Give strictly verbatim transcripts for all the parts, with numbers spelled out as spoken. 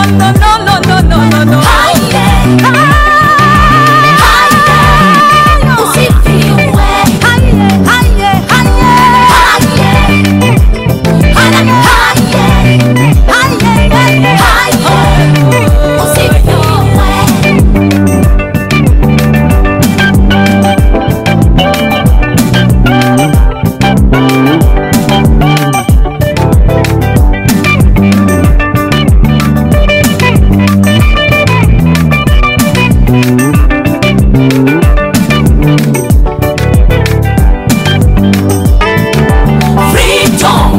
no, no, no, no, no, no, no. Higher, higher, usifiwe. Higher, higher, higher, Higher, higher, higher, higher, higher, usifiwe. Freedom,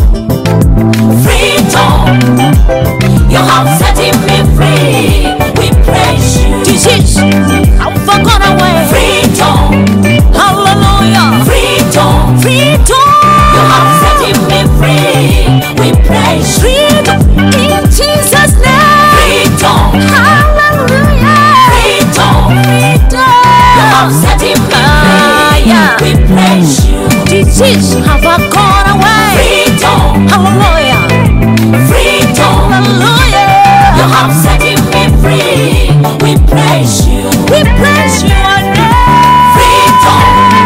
freedom, you have set me free. We praise you. disease, I've gone away. Freedom, Hallelujah. freedom, Freedom. you have set me free. We praise you. Freedom in Jesus' name. Freedom, Hallelujah. freedom, Freedom. you have set me free. Ah, yeah. We praise you. Disease, have gone away. Freedom, Hallelujah. freedom, Hallelujah. you have set me free. We praise you. We praise your name. Freedom,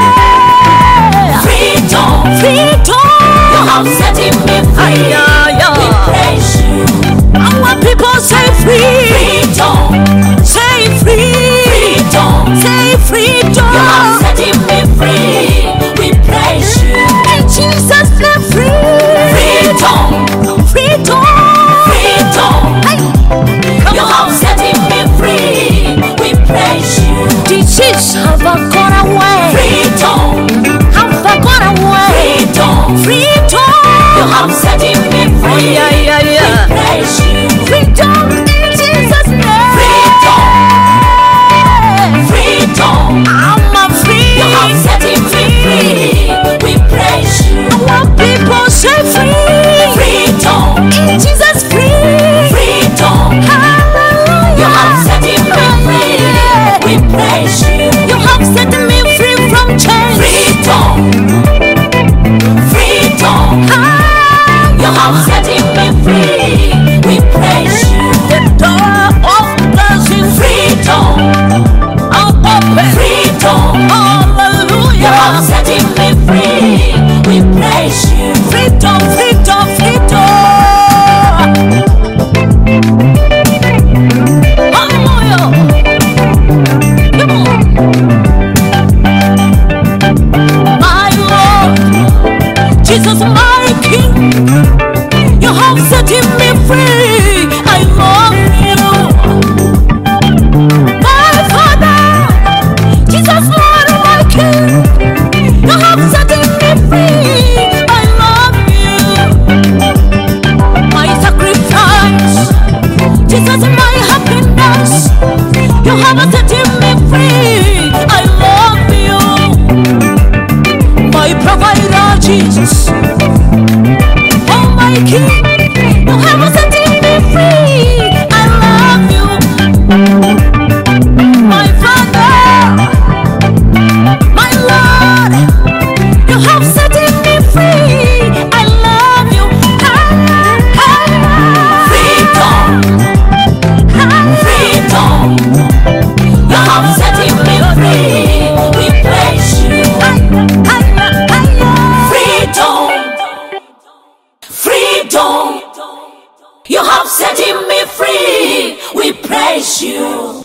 freedom, Freedom. you have set me free. Yeah, We yeah. praise you. Our people say free. Freedom, Say free. freedom, Say freedom. you have set me free. We praise you. In Jesus' name, free. Freedom, Freedom. freedom, Hey, you have set me free. We praise you. disease have gone away. Freedom, Have gone away. freedom, Freedom. you have set me free. Oh, yeah, yeah, We yeah. praise you. Freedom in Jesus' name. Freedom, freedom, I'm a free. you have set me free. We praise you. Our people say free. Freedom, In Jesus free. freedom, Hallelujah. you have set me free. We praise you. You have set me free from chains. Freedom, freedom, you have set me free. We praise you. The door of blessing. Freedom, I'll open. freedom, you Hallelujah. have set me free. We praise you. Freedom, freedom, freedom. Hallelujah. Come on. My Lord, Jesus, my King, you have set me free. I love you. My Father, Jesus, Lord, my King, you have set me free. I love you. My sacrifice, Jesus, my happiness, you have set me free. I love you. My provider, Jesus, oh my King, you have set me free. I love you. My Father, my Lord, you have set me free. I love you. Freedom, freedom, you have set me free. We praise you. Freedom, freedom, you have set me free. We praise you.